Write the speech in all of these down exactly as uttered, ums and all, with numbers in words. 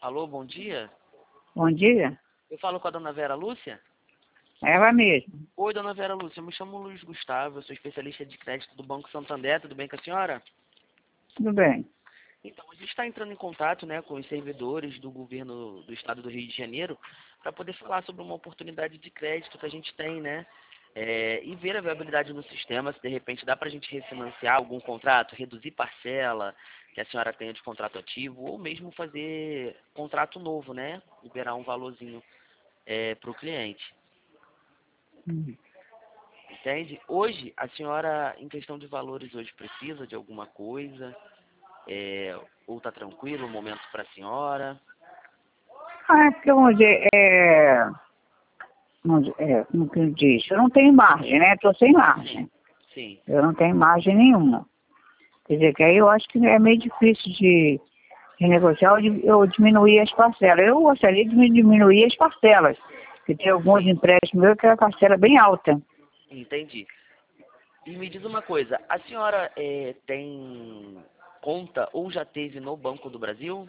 Alô, bom dia. Bom dia. Eu falo com a dona Vera Lúcia? Ela mesma. Oi, dona Vera Lúcia, eu me chamo Luiz Gustavo, eu sou especialista de crédito do Banco Santander, tudo bem com a senhora? Tudo bem. Então, a gente está entrando em contato, né, com os servidores do governo do estado do Rio de Janeiro para poder falar sobre uma oportunidade de crédito que a gente tem, né? É, e ver a viabilidade no sistema, se de repente dá para a gente refinanciar algum contrato, reduzir parcela que a senhora tenha de contrato ativo, ou mesmo fazer contrato novo, né? Liberar um valorzinho é, para o cliente. Hum. Entende? Hoje, a senhora, em questão de valores, hoje precisa de alguma coisa? É, ou está tranquilo o momento para a senhora? Ah, é porque, vamos dizer, é, vamos dizer, é, como que eu disse, eu não tenho margem, né? Estou sem margem. Sim. Eu não tenho margem nenhuma. Quer dizer, que aí eu acho que é meio difícil de, de negociar ou, de, ou diminuir as parcelas. Eu gostaria de diminuir as parcelas, porque tem alguns empréstimos meus que é a parcela bem alta. Entendi. E me diz uma coisa, a senhora é, tem conta ou já teve no Banco do Brasil?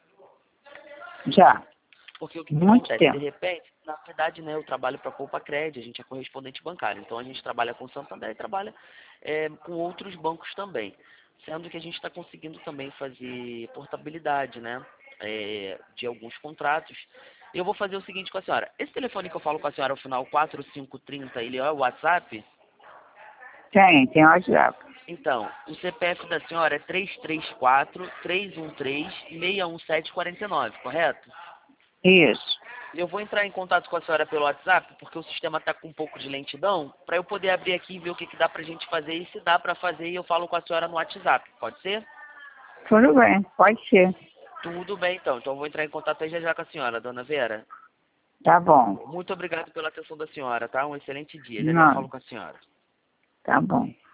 Já. Porque o que, que Muito acontece? De tempo. repente, na verdade, né, eu trabalho para a Poupa Cred, a gente é correspondente bancário. Então, a gente trabalha com o Santander e trabalha é, com outros bancos também. Sendo que a gente está conseguindo também fazer portabilidade, né, é, de alguns contratos. Eu vou fazer o seguinte com a senhora. Esse telefone que eu falo com a senhora, ao final quatro cinco três zero, ele é o WhatsApp? Tem, tem WhatsApp. Então, o C P F da senhora é três três quatro, três um três, seis um sete quatro nove, correto? Isso. Eu vou entrar em contato com a senhora pelo WhatsApp, porque o sistema está com um pouco de lentidão, para eu poder abrir aqui e ver o que, que dá para a gente fazer, e se dá para fazer, eu falo com a senhora no WhatsApp, pode ser? Tudo bem, pode ser. Tudo bem, então. Então eu vou entrar em contato aí já já com a senhora, dona Vera. Tá bom. Muito obrigado pela atenção da senhora, tá? Um excelente dia. Já já eu Não, falo com a senhora. tá bom.